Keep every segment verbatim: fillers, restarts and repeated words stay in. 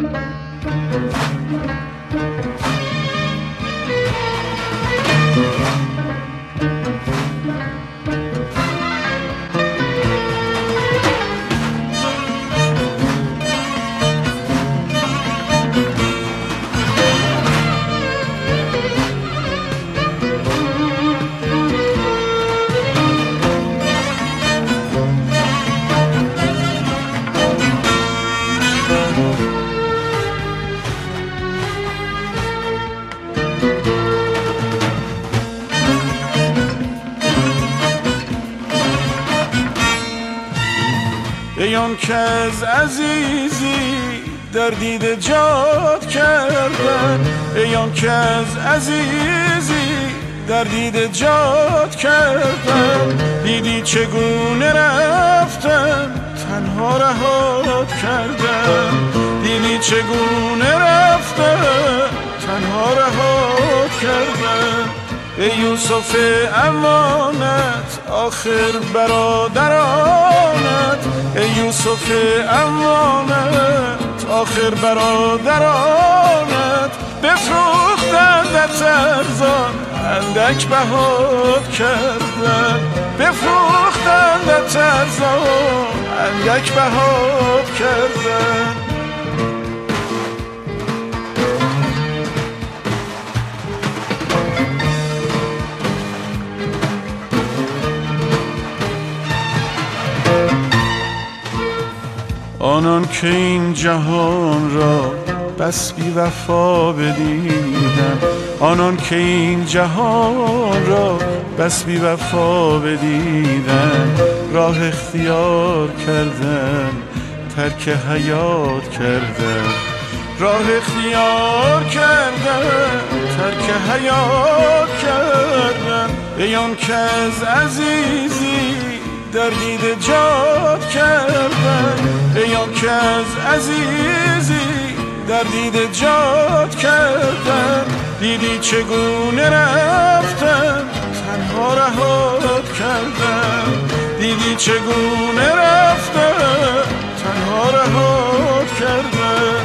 ایان که از عزیزی در دید جات کردن، ایان که از عزیزی در دید جات کردن، دیدی چگونه رفتن تنها رهات کردن، دیدی چگونه رفتن تنها رهات کردن. ای یوسف امانت آخر برادرانت، ای یوسف امانت آخر برادرانت، بفروختندت ارزان اندک بهات کردن، بفروختندت ارزان اندک بهات کردن. آنان که این جهان را بس بی وفا بدیدن، آنان که این جهان را بس بی وفا بدیدن، راه اختیار کردن ترک حیات کردن، راه اختیار کردن ترک حیات کردن. ایان که از عزیزی در دید جات کردن، ایان که از عزیزی در دید جات کردن، دیدی چگونه رفتن تنها رهات کردن، دیدی چگونه رفتن تنها رهات کردن.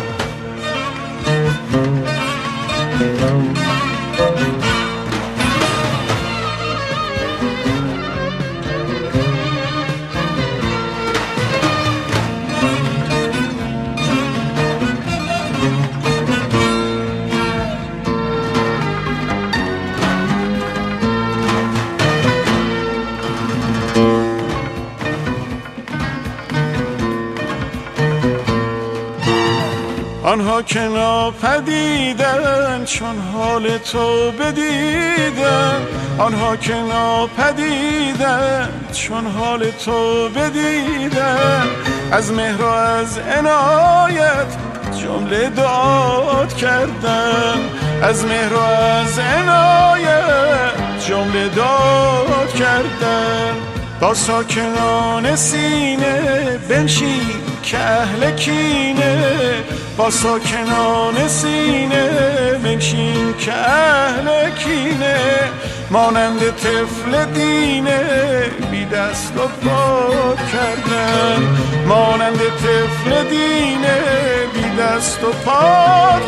آنها که ناپدیدن چون حال تو بدیدن، آنها که ناپدیدن چون حال تو بدیدن، از مهر و از عنایت جمله دعات کردن، از مهر و از عنایت جمله دعات کردن. با ساکنان سینه بنشین که اهل کینه، با ساکنان سینه بنشین که اهل کینه، مانند طفل دینه بی دست و پا کردن، مانند طفل دینه بی دست و پا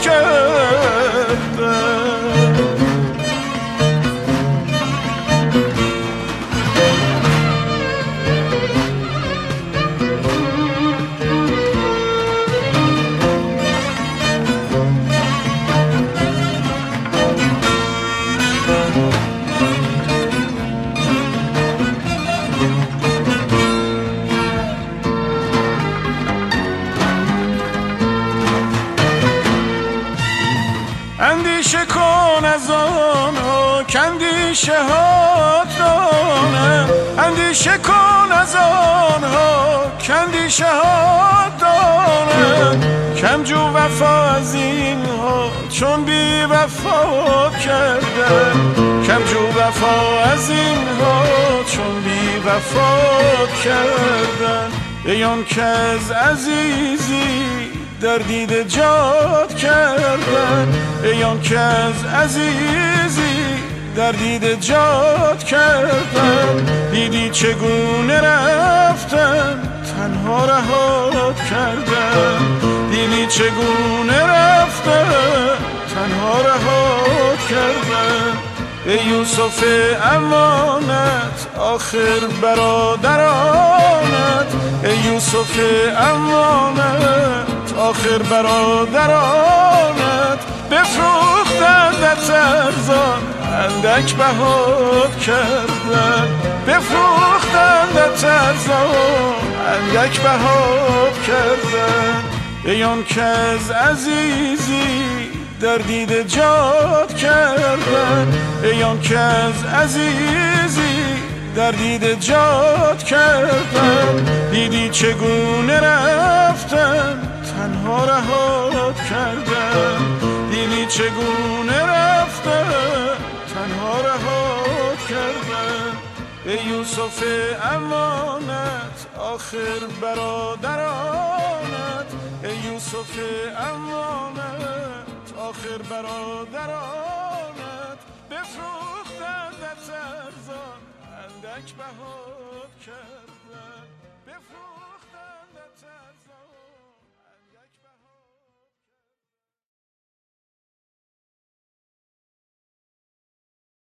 کردن. اندیشه کن از آنها کاندیشه ها دانند، اندیشه کن از آنها کاندیشه ها دانند، کم جو وفا از اینها چون بی وفا کردن، کم جو وفا از اینها چون بی وفا کردن. ایان که از عزیزی در دید جات کردن، ایان که از عزیزی در دید جات کردن، دیدی چگونه رفتن تنها رهات کردن، دیدی چگونه رفته تنها رهات کردن. ای یوسف امانت آخر برادرانت، ای یوسف امانت آخر برادرانت بفروختندت ارزان اندک بهات کردن. بفروختندت ارزان اندک بهات کردن. ای آن که از عزیزی در دیده جات کردن، ای آن که از عزیزی در دیده جات کردن. دیدی چگونه رفتن تنها رهات کردن، دیدی چگونه رفتن تنها رهات کردن. ای یوسف امانت آخر برادرانت، ای یوسف امانت آخر برادرانت بفروختندت ارزان اندک بهات